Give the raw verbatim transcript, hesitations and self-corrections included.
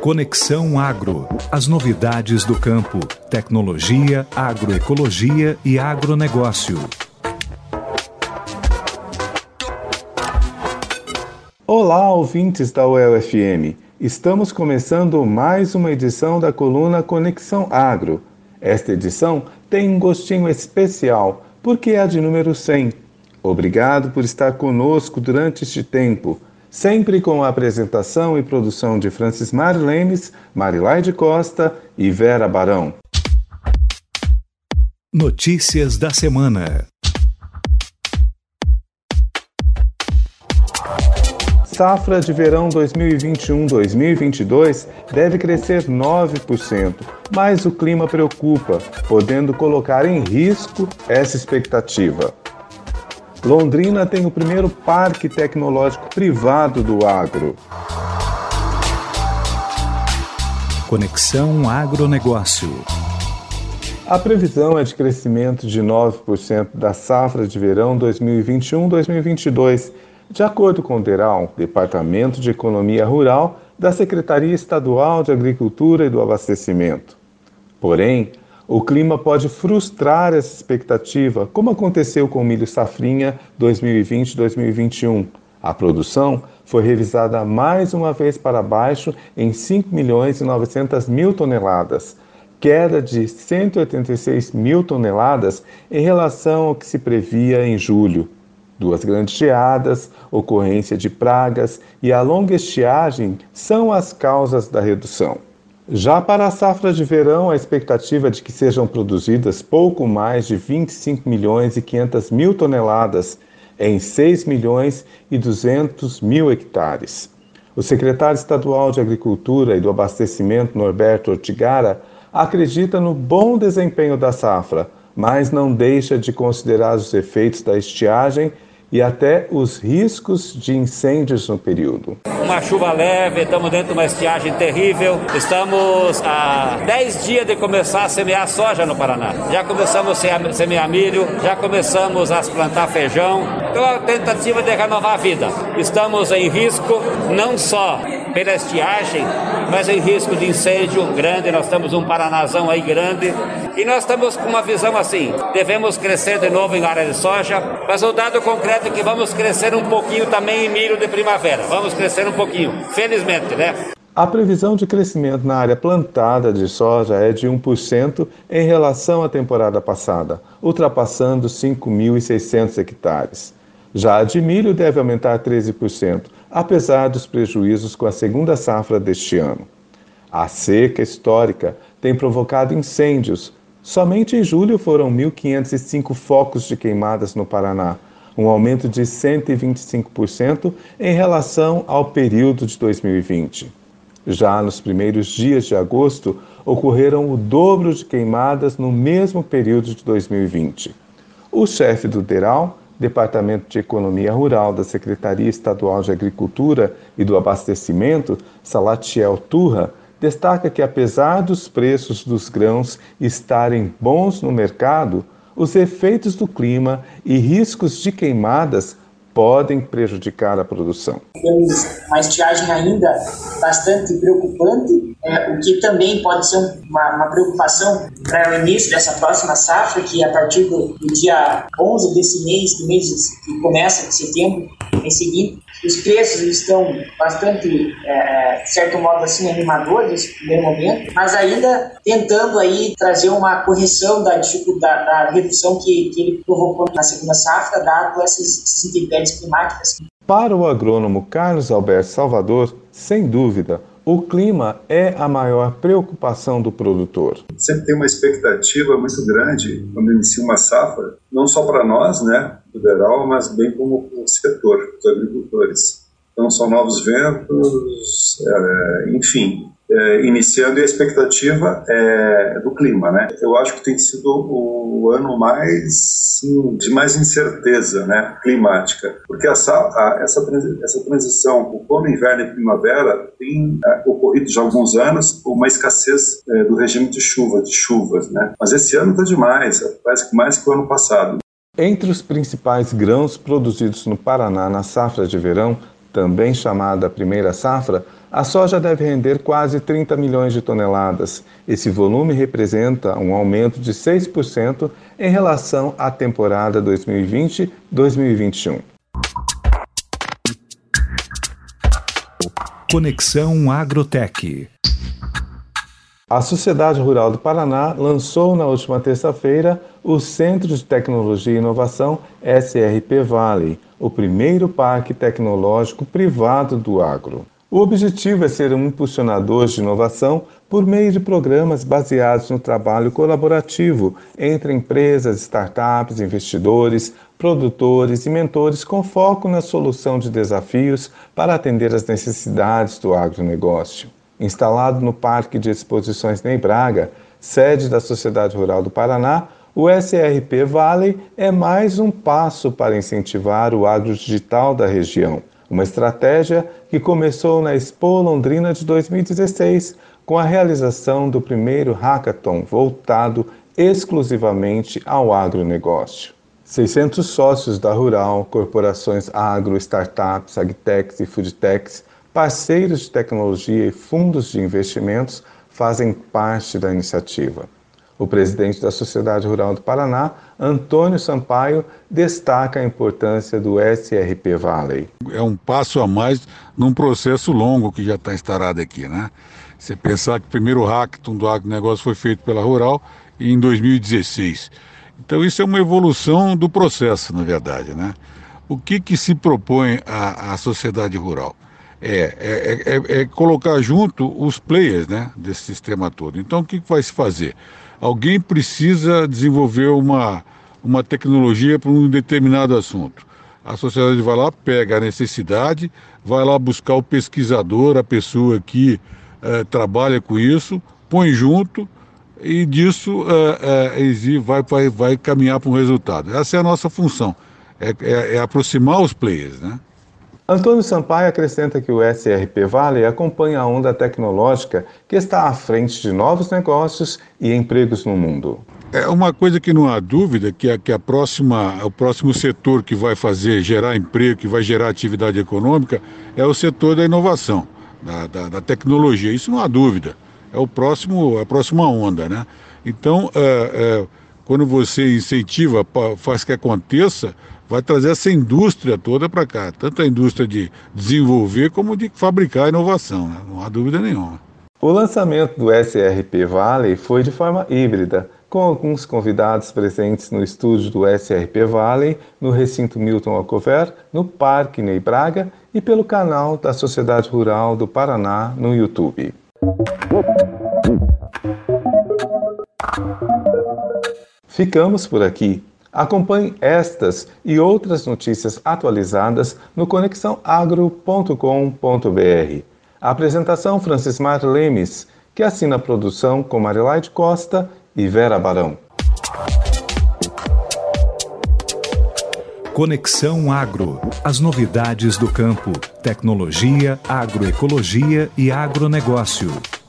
Conexão Agro. As novidades do campo, tecnologia, agroecologia e agronegócio. Olá, ouvintes da U E L F M. Estamos começando mais uma edição da coluna Conexão Agro. Esta edição tem um gostinho especial, porque é a de número cem. Obrigado por estar conosco durante este tempo, sempre com a apresentação e produção de Francis Marilenes, Marilaide Costa e Vera Barão. Notícias da semana. Safra de verão dois mil e vinte e um dois mil e vinte e dois deve crescer nove por cento, mas o clima preocupa, podendo colocar em risco essa expectativa. Londrina tem o primeiro parque tecnológico privado do agro. Conexão Agronegócio. A previsão é de crescimento de nove por cento da safra de verão dois mil e vinte e um dois mil e vinte e dois, de acordo com o DERAL, Departamento de Economia Rural da Secretaria Estadual de Agricultura e do Abastecimento. Porém, o clima pode frustrar essa expectativa, como aconteceu com o milho safrinha dois mil e vinte dois mil e vinte e um. A produção foi revisada mais uma vez para baixo em cinco milhões e novecentas mil toneladas, queda de cento e oitenta e seis mil toneladas em relação ao que se previa em julho. Duas grandes geadas, ocorrência de pragas e a longa estiagem são as causas da redução. Já para a safra de verão, a expectativa é de que sejam produzidas pouco mais de vinte e cinco milhões e quinhentas mil toneladas em seis milhões e duzentos mil hectares. O secretário estadual de Agricultura e do Abastecimento, Norberto Ortigara, acredita no bom desempenho da safra, mas não deixa de considerar os efeitos da estiagem e até os riscos de incêndios no período. Uma chuva leve, estamos dentro de uma estiagem terrível, estamos a dez dias de começar a semear soja no Paraná. Já começamos a semear milho, já começamos a plantar feijão, então a tentativa de renovar a vida. Estamos em risco, não só pela estiagem, mas em risco de incêndio grande, nós temos um Paranazão aí grande, e nós estamos com uma visão assim, devemos crescer de novo em área de soja, mas o dado concreto é que vamos crescer um pouquinho também em milho de primavera, vamos crescer um pouquinho, felizmente, né? A previsão de crescimento na área plantada de soja é de um por cento em relação à temporada passada, ultrapassando cinco mil e seiscentos hectares. Já a de milho deve aumentar treze por cento, apesar dos prejuízos com a segunda safra deste ano. A seca histórica tem provocado incêndios. Somente em julho foram mil quinhentos e cinco focos de queimadas no Paraná, um aumento de cento e vinte e cinco por cento em relação ao período de dois mil e vinte. Já nos primeiros dias de agosto, ocorreram o dobro de queimadas no mesmo período de dois mil e vinte. O chefe do DERAL, Departamento de Economia Rural da Secretaria Estadual de Agricultura e do Abastecimento, Salatiel Turra, destaca que apesar dos preços dos grãos estarem bons no mercado, os efeitos do clima e riscos de queimadas podem prejudicar a produção. Temos uma estiagem ainda bastante preocupante, é, o que também pode ser uma, uma preocupação para o início dessa próxima safra, que a partir do, do dia onze desse mês, do mês que começa de setembro, em seguinte, os preços estão bastante, é, de certo modo, assim, animadores nesse primeiro momento, mas ainda tentando aí trazer uma correção da dificuldade, da redução que, que ele provocou na segunda safra, dado essas, essas intempéries climáticas. Para o agrônomo Carlos Alberto Salvador, sem dúvida, o clima é a maior preocupação do produtor. Sempre tem uma expectativa muito grande quando inicia uma safra, não só para nós, né, do DERAL, mas bem como o setor, os agricultores. Então são novos ventos, é, enfim, é, iniciando e a expectativa é do clima, né? Eu acho que tem sido o ano mais, sim, de mais incerteza, né, climática, porque essa, a, essa, essa transição, o outono, inverno e primavera tem é, ocorrido já há alguns anos uma escassez é, do regime de chuva, de chuvas, né? Mas esse ano está demais, parece que mais que o ano passado. Entre os principais grãos produzidos no Paraná na safra de verão, também chamada primeira safra, a soja deve render quase trinta milhões de toneladas. Esse volume representa um aumento de seis por cento em relação à temporada dois mil e vinte a dois mil e vinte e um. Conexão Agrotech. A Sociedade Rural do Paraná lançou na última terça-feira o Centro de Tecnologia e Inovação S R P Valley, o primeiro parque tecnológico privado do agro. O objetivo é ser um impulsionador de inovação por meio de programas baseados no trabalho colaborativo entre empresas, startups, investidores, produtores e mentores com foco na solução de desafios para atender às necessidades do agronegócio. Instalado no Parque de Exposições Ney Braga, sede da Sociedade Rural do Paraná, o S R P Valley é mais um passo para incentivar o agro digital da região. Uma estratégia que começou na Expo Londrina de dois mil e dezesseis, com a realização do primeiro hackathon voltado exclusivamente ao agronegócio. seiscentos sócios da Rural, corporações agro, startups, agtechs e foodtechs, parceiros de tecnologia e fundos de investimentos fazem parte da iniciativa. O presidente da Sociedade Rural do Paraná, Antônio Sampaio, destaca a importância do S R P Valley. É um passo a mais num processo longo que já está instaurado aqui, né? Você pensar que o primeiro hackathon do agronegócio foi feito pela Rural em dois mil e dezesseis. Então isso é uma evolução do processo, na verdade, né? O que que se propõe à, à sociedade rural? É, é, é, é colocar junto os players, né, desse sistema todo. Então o que que vai se fazer? Alguém precisa desenvolver uma, uma tecnologia para um determinado assunto. A sociedade vai lá, pega a necessidade, vai lá buscar o pesquisador, a pessoa que eh, trabalha com isso, põe junto e disso eh, eh, vai, vai, vai caminhar para um resultado. Essa é a nossa função, é, é, é aproximar os players, né? Antônio Sampaio acrescenta que o S R P Valley acompanha a onda tecnológica que está à frente de novos negócios e empregos no mundo. É uma coisa que não há dúvida que, a, que a próxima, o próximo setor que vai fazer gerar emprego, que vai gerar atividade econômica, é o setor da inovação, da, da, da tecnologia. Isso não há dúvida. É o próximo, a próxima onda, né? Então, é, é, quando você incentiva, faz que aconteça, vai trazer essa indústria toda para cá, tanto a indústria de desenvolver como de fabricar inovação, né? Não há dúvida nenhuma. O lançamento do S R P Valley foi de forma híbrida, com alguns convidados presentes no estúdio do S R P Valley, no recinto Milton Alcover, no Parque Ney Braga e pelo canal da Sociedade Rural do Paraná no YouTube. Ficamos por aqui. Acompanhe estas e outras notícias atualizadas no conexão agro ponto com ponto b r. A apresentação Francismar Lemes, que assina a produção com Marilaide Costa e Vera Barão. Conexão Agro. As novidades do campo, tecnologia, agroecologia e agronegócio.